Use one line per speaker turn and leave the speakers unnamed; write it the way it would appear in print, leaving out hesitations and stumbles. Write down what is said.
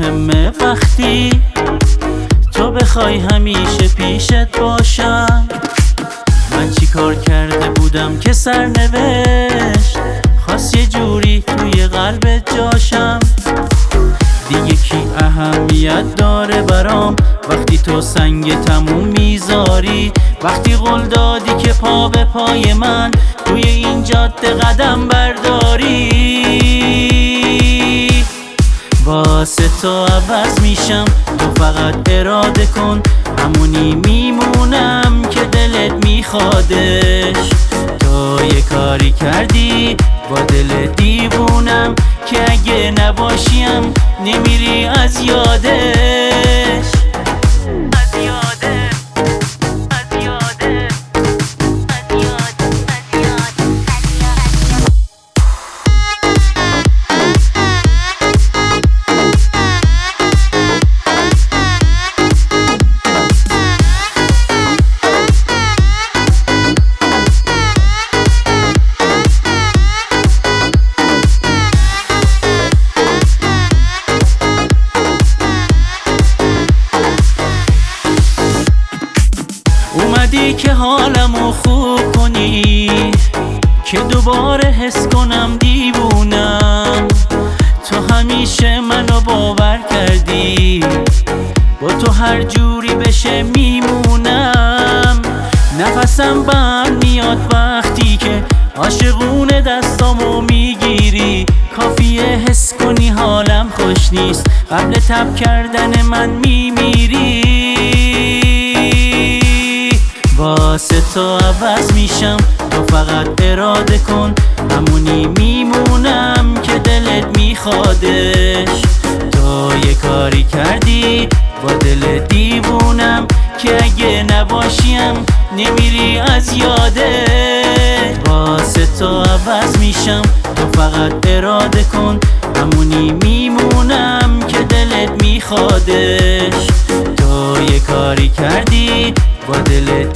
مهمه وقتی تو بخوای همیشه پیشت باشم. من چی کار کرده بودم که سرنوشت خواست یه جوری توی قلبت جاشم؟ دیگه کی اهمیت داره برام وقتی تو سنگ تموم میذاری؟ وقتی قول دادی که پا به پای من توی این جاده قدم برداری. واسه تو عوض میشم، تو فقط اراده کن، همونی میمونم که دلت میخوادش. تو یه کاری کردی با دل دیوونم که اگه نباشیم نمیری از یادش. اومدی که حالمو خوب کنی، که دوباره حس کنم دیوونم. تو همیشه منو باور کردی، با تو هر جوری بشه میمونم. نفسم بند میاد وقتی که عاشقونه دستامو میگیری. کافیه حس کنی حالم خوش نیست، قبل تب کردن من میمیری. واسه تو عوض میشم، تو فقط اراده کن، همونی میمونم که دلت میخوادش. تو یه کاری کردی با دل دیوونم که اگه نباشیم نمیری از یادش. واسه تو عوض میشم، تو فقط اراده کن، همونی میمونم که دلت میخوادش. تو یه کاری کردی با دل